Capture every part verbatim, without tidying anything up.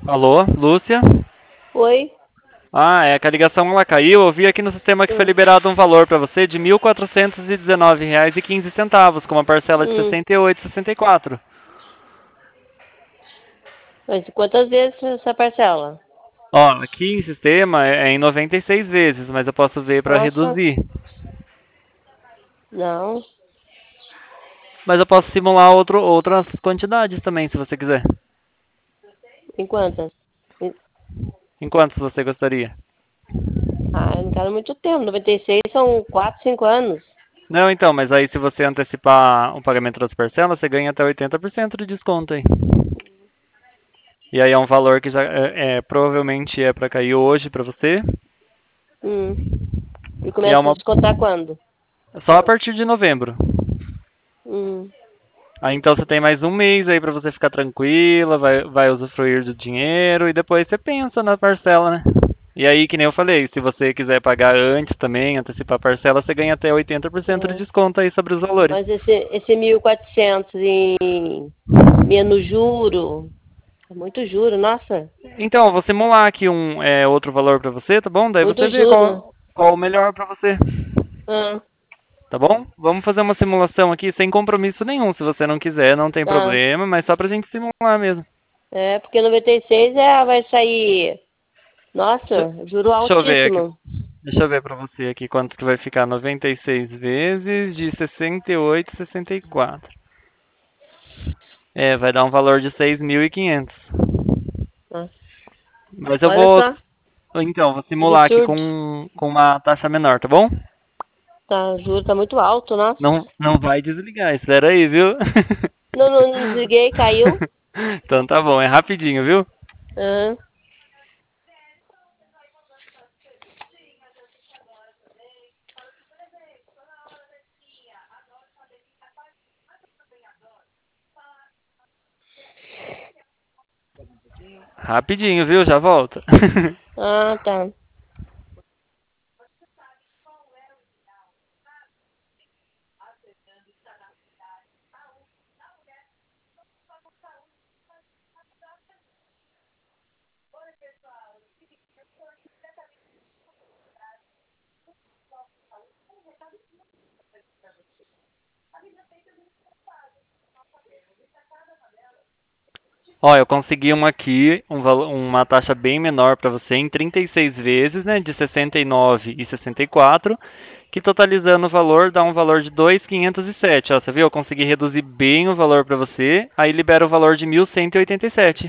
Alô, Lúcia? Oi? Ah, é que a ligação ela caiu. Eu vi aqui no sistema que foi Hum, liberado um valor para você de mil quatrocentos e dezenove reais e quinze centavos, com uma parcela de hum. sessenta e oito e sessenta e quatro. Mas quantas vezes essa parcela? Ó, aqui em sistema é é em noventa e seis vezes, mas eu posso ver para Nossa, reduzir. não. Mas eu posso simular outro, outras quantidades também, se você quiser. Em quantas? Em- Em quantos você gostaria? Ah, não quero muito tempo. Noventa e seis são quatro, cinco anos. Não, então, mas aí se você antecipar o pagamento das parcelas, você ganha até oitenta por cento de desconto aí. E aí é um valor que já é, é, provavelmente é para cair hoje para você. Hum. E E é começa a uma descontar quando? só a partir de novembro. Hum. Aí então você tem mais um mês aí para você ficar tranquila, vai, vai usufruir do dinheiro e depois você pensa na parcela, né? E aí, que nem eu falei, se você quiser pagar antes também, antecipar a parcela, você ganha até oitenta por cento de É. desconto aí sobre os valores. Mas esse, esse mil e quatrocentos em menos juro, é muito juro, nossa, Então, eu vou simular aqui um é, outro valor para você, tá bom? Daí você muito vê juro. qual, qual o melhor para você. Ah, Tá bom? Vamos fazer uma simulação aqui sem compromisso nenhum. Se você não quiser, não tem tá. problema, mas só pra gente simular mesmo. É, porque noventa e seis é, vai sair, Deixa, nossa, juro deixa eu ver aqui. altíssimo. Deixa eu ver pra você aqui quanto que vai ficar noventa e seis vezes de sessenta e oito e sessenta e quatro. É, vai dar um valor de seis mil e quinhentos. Ah, Mas eu olha vou, só, então, vou simular aqui absurdo. com, com uma taxa menor, tá bom? Tá, o juro tá muito alto, nossa. Não, não vai desligar, espera aí, viu? Não, não, não desliguei, caiu. Então tá bom, é rapidinho, viu? Ah, Rapidinho, viu? Já volto. ah, tá. Ó, eu consegui uma aqui, um valo- uma taxa bem menor para você em trinta e seis vezes, né, de sessenta e nove e sessenta e quatro, que totalizando o valor dá um valor de dois mil quinhentos e sete. Ó, você viu? Eu consegui reduzir bem o valor para você, aí libera o valor de mil cento e oitenta e sete.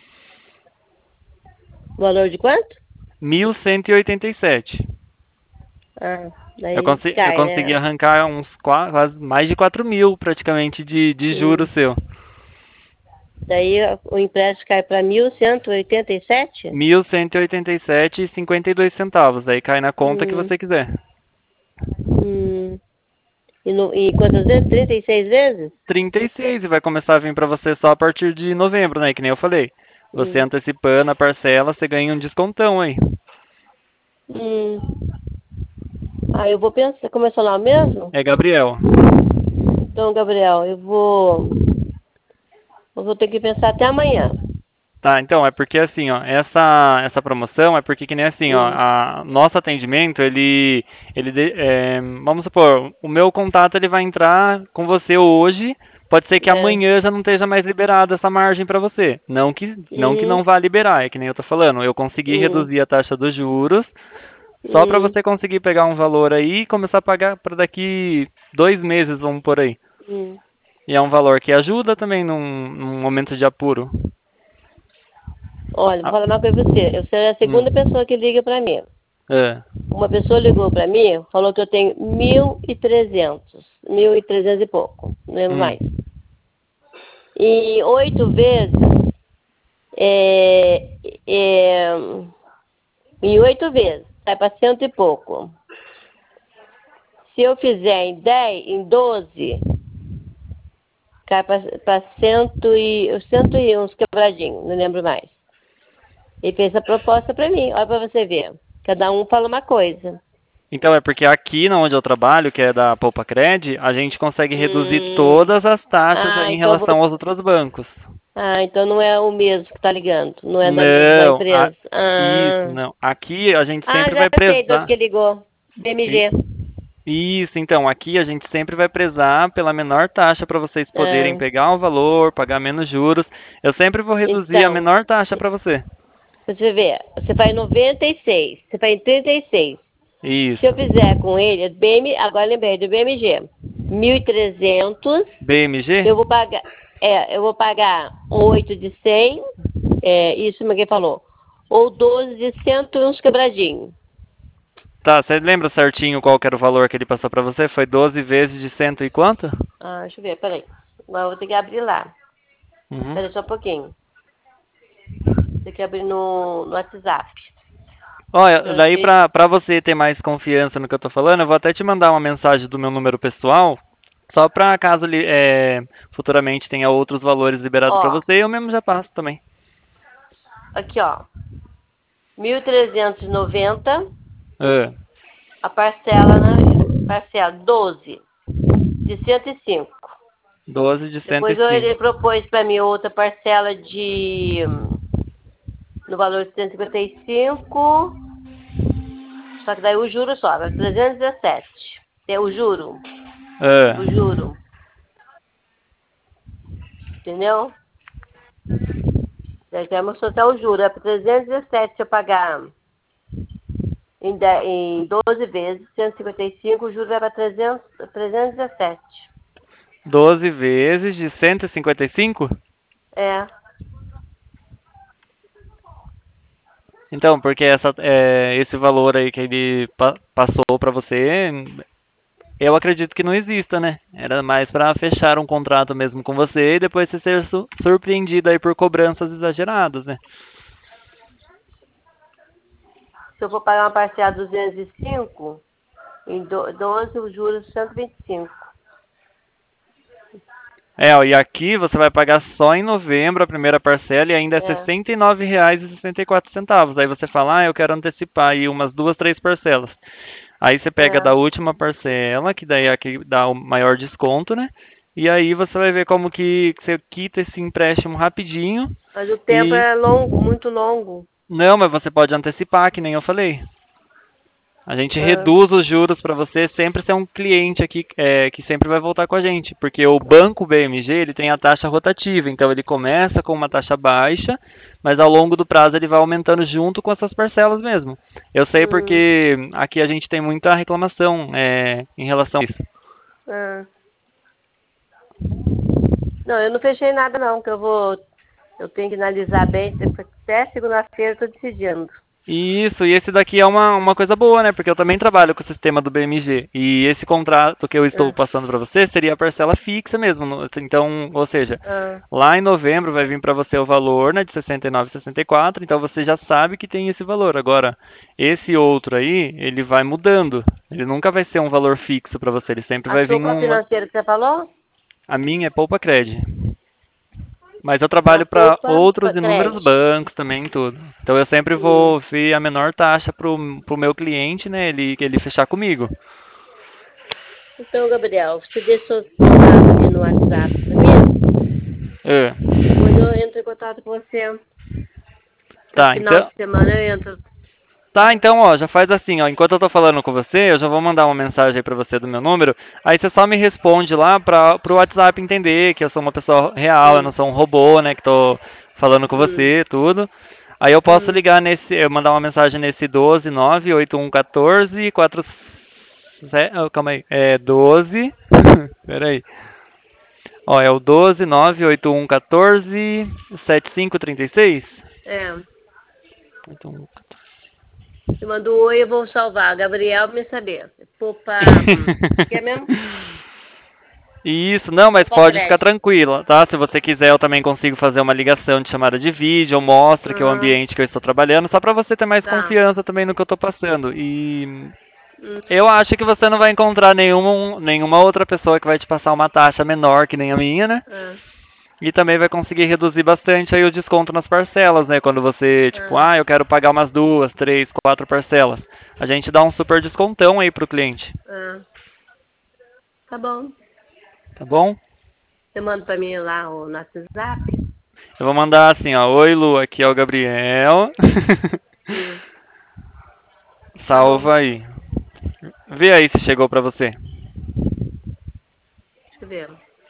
Valor de quanto? mil cento e oitenta e sete. Ah, Eu, daí consi eu cai, consegui né? arrancar uns qua- quase mais de quatro mil praticamente de, de juros Hum. seu. Daí o empréstimo cai para mil cento e oitenta e sete? mil cento e oitenta e sete e cinquenta e dois centavos. Aí cai na conta que Hum, você quiser. hum. E, no, e quantas vezes? Trinta e seis vezes? trinta e seis e vai começar a vir para você só a partir de novembro, né? Que nem eu falei. Você Hum. antecipando a parcela, você ganha um descontão aí. Hum. Ah, eu vou pensar, como é seu nome mesmo? É, Gabriel. Então, Gabriel, eu vou, eu vou ter que pensar até amanhã. Tá, então, é porque assim, ó, essa, essa promoção é porque que nem assim, ó, Hum. a, nosso atendimento, ele, ele, de- é, vamos supor, o meu contato ele vai entrar com você hoje, pode ser que É. amanhã já não esteja mais liberada essa margem para você. Não que, não que Uhum. não vá liberar, é que nem eu tô falando, eu consegui Hum. reduzir a taxa dos juros, só para Hum. você conseguir pegar um valor aí e começar a pagar para daqui dois meses, vamos por aí. Hum. E é um valor que ajuda também num, num momento de apuro. Olha, vou Ah, falar uma coisa pra você. Eu sou a hum, segunda pessoa que liga para mim. é, Uma pessoa ligou para mim, falou que eu tenho mil e trezentos, mil e trezentos e pouco, não lembro hum. mais. E oito vezes, é, é, em oito vezes, sai para cento e pouco. Se eu fizer em dez, em doze, cai para cento e, cento e uns quebradinhos, não lembro mais. Ele fez a proposta para mim, olha para você ver. Cada um fala uma coisa. Então é porque aqui na onde eu trabalho, que é da Poupa Cred, a gente consegue reduzir Hum, todas as taxas ah, em então eu vou, relação aos outros bancos. Ah, então não é o mesmo que tá ligando. Não é da mesma Não, a- empresa. isso, Ah, não. Aqui a gente ah sempre já vai sei de onde prezar. que ligou. B M i- G. Isso, então, aqui a gente sempre vai prezar pela menor taxa para vocês poderem Ah, pegar o valor, pagar menos juros. Eu sempre vou reduzir a então, menor taxa para você. você vê, você faz noventa e seis, você faz trinta e seis. Se eu Isso. fizer com ele, B M, agora lembrei do B M G, mil e trezentos, B M G? eu vou pagar, é, eu vou pagar oito de cem, é, isso que falou, ou doze de cento e uns quebradinhos. Tá, você lembra certinho qual que era o valor que ele passou para você? Foi doze vezes de cento e quanto? Ah, deixa eu ver, peraí. Agora eu vou ter que abrir lá. Uhum. Peraí só um pouquinho. Tem que abrir no, no WhatsApp. Olha, Eu daí sei. pra, pra você ter mais confiança no que eu tô falando, eu vou até te mandar uma mensagem do meu número pessoal, só pra caso li- é, futuramente tenha outros valores liberados pra Ó, você, eu mesmo já passo também. aqui ó, mil trezentos e noventa, Ah, a parcela, né? Parcela doze de cento e cinco. doze de Depois eu- ele cento e cinco. propôs para mim outra parcela de no valor de cento e cinquenta e cinco, só que daí o juro só, vai trezentos e dezessete. É o juro, Ah, o juro, entendeu? Daí queremos soltar o juro, é para trezentos e dezessete se eu pagar em, de, em doze vezes, cento e cinquenta e cinco, o juro vai para trezentos, trezentos e dezessete. doze vezes de cento e cinquenta e cinco? É, Então, porque essa, é, esse valor aí que ele pa- passou pra você, eu acredito que não exista, né? Era mais pra fechar um contrato mesmo com você e depois você ser su- surpreendido aí por cobranças exageradas, né? se eu for pagar uma parcela de duzentos e cinco, em do- doze o juros cento e vinte e cinco. É, ó, e aqui você vai pagar só em novembro a primeira parcela e ainda é É. sessenta e nove reais e sessenta e quatro centavos. Aí você fala, ah, eu quero antecipar aí umas duas, três parcelas. Aí você pega É. da última parcela, que daí é a que dá o maior desconto, né? E aí você vai ver como que você quita esse empréstimo rapidinho. Mas o tempo E é longo, muito longo. não, mas você pode antecipar, que nem eu falei. A gente É. reduz os juros para você sempre ser um cliente aqui é, que sempre vai voltar com a gente, porque o banco B M G ele tem a taxa rotativa, então ele começa com uma taxa baixa, mas ao longo do prazo ele vai aumentando junto com essas parcelas mesmo. Eu sei Hum, porque aqui a gente tem muita reclamação é, em relação a isso. é. Não, eu não fechei nada não, que eu vou. Eu tenho que analisar bem. Até segunda-feira eu tô decidindo. Isso, e esse daqui é uma, uma coisa boa, né? Porque eu também trabalho com o sistema do B M G. E esse contrato que eu estou É. passando para você seria a parcela fixa mesmo. no- Então, ou seja, É. lá em novembro vai vir para você o valor, né, de sessenta e nove e sessenta e quatro, então você já sabe que tem esse valor. Agora, esse outro aí, ele vai mudando. Ele nunca vai ser um valor fixo para você, ele sempre A vai vir sua qual um. financeira que você falou? A minha é Poupa Cred. Mas eu A trabalho para Poupa outros Cred. inúmeros bancos também, tudo. Então eu sempre Hum. vou ver a menor taxa pro, pro meu cliente, né? Ele, ele fechar comigo. Então, Gabriel, você deixa seus contatos aí no WhatsApp pra mim? É. Depois eu entro em contato com você. Esse Tá, final então. de semana eu entro. Tá, então, ó, já faz assim, ó. Enquanto eu tô falando com você, eu já vou mandar uma mensagem aí pra você do meu número. Aí você só me responde lá pra, pro WhatsApp entender que eu sou uma pessoa real, eu não Hum. sou um robô, né? Que tô falando com Hum. você, tudo. Aí eu posso Hum. ligar nesse, eu mandar uma mensagem nesse doze nove oito um um quatro quatro. Oh, calma aí. É doze. Pera aí. Ó, é o doze nove oito um um quatro sete cinco três seis. É. oito um. Você mandou oi, eu vou salvar. Gabriel, me saber. Poupa. hum, Que é mesmo? Isso, não, mas Poupa pode ficar crédito. tranquila, tá? Se você quiser, eu também consigo fazer uma ligação de chamada de vídeo, eu mostro que é o Ah, ambiente que eu estou trabalhando, só para você ter mais tá. confiança também no que eu estou passando. E Hum. eu acho que você não vai encontrar nenhuma, nenhuma outra pessoa que vai te passar uma taxa menor que nem a minha, né? Ah, E também vai conseguir reduzir bastante aí o desconto nas parcelas, né? Quando você, tipo, ah, ah, eu quero pagar umas duas, três, quatro parcelas. A gente dá um super descontão aí pro cliente, ah. Tá bom. tá bom? Você manda pra mim lá o- no WhatsApp? Eu vou mandar assim, ó. Oi, Lu, aqui é o Gabriel. Hum, tá bom. Salva aí. Vê aí se chegou pra você. Deixa eu ver.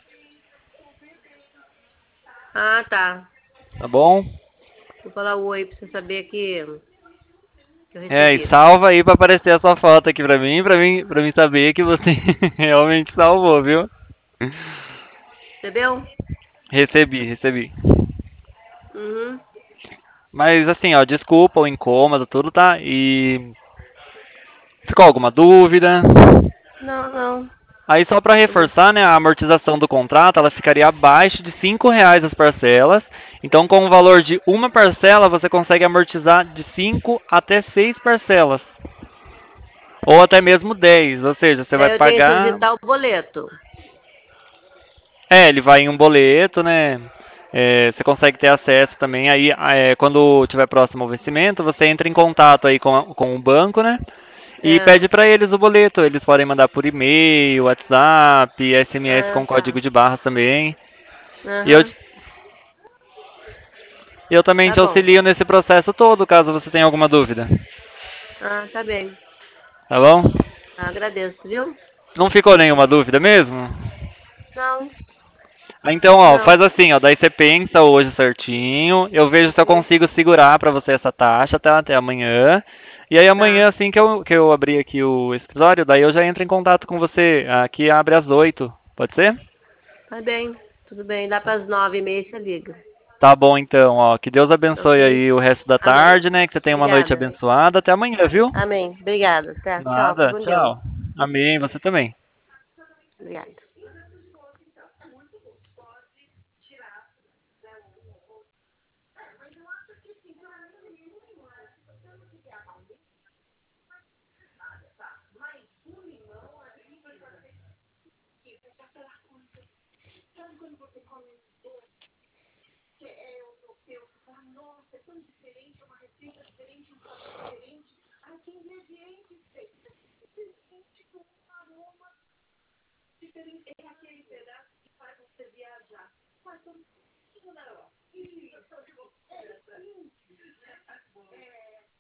Ah, tá. Tá bom? Vou falar o oi pra você saber que, que eu É, e recebi. salva aí pra aparecer a sua foto aqui pra mim, pra mim, pra mim saber que você realmente salvou, viu? Recebeu? Recebi, recebi. Uhum. Mas assim, ó, desculpa o incômodo, tudo, tá? E ficou alguma dúvida? Não, não. Aí só para Tudo. reforçar, né, a amortização do contrato, ela ficaria abaixo de cinco reais as parcelas. Então, com o valor de uma parcela, você consegue amortizar de cinco até seis parcelas. Ou até mesmo dez, ou seja, você vai Daí eu tenho que pagar. solicitar o boleto. É, ele vai em um boleto, né? É, você consegue ter acesso também. Aí, é, quando tiver próximo ao vencimento, você entra em contato aí com, a- com o banco, né? E É. pede para eles o boleto. Eles podem mandar por e-mail, WhatsApp, S M S Ah, com tá. código de barras também. E eu, Aham. eu também Tá te bom. auxilio nesse processo todo, caso você tenha alguma dúvida. Ah, tá bem. Tá bom? Ah, agradeço, viu? Não ficou nenhuma dúvida mesmo? Não, Ah, então, ó, não. faz assim, ó, daí você pensa hoje certinho, eu vejo se eu Hum, consigo segurar pra você essa taxa, tá, até amanhã. E aí amanhã, tá. assim que eu, que eu abrir aqui o escritório, daí eu já entro em contato com você. Aqui abre às oito, pode ser? Tá bem. Tudo bem. Dá para as nove e meia você liga. Tá bom então, ó, que Deus Ok? abençoe aí o resto da Amém. tarde, né, que você tenha uma noite Obrigada. abençoada. Até amanhã, viu? Amém. Obrigada. Tá. Tchau. Fica Nada, com Deus. tchau. Amém, você também. Obrigada.